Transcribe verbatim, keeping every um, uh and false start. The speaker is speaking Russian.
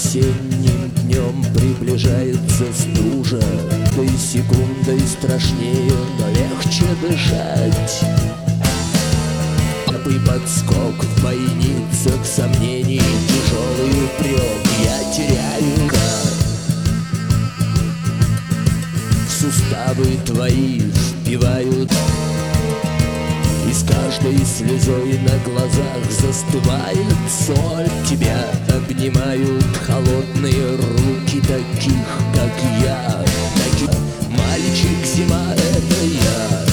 Осенним днем приближается стужа, да и секундой страшнее, но легче дышать. Слабый подскок в бойницах сомнений, тяжелый упрек, я теряю дар. В суставы твои впивают, и с каждой слезой на глазах застывает соль. Тебя обнимают холодные руки таких, как я. Таких... Мальчик, зима — это я.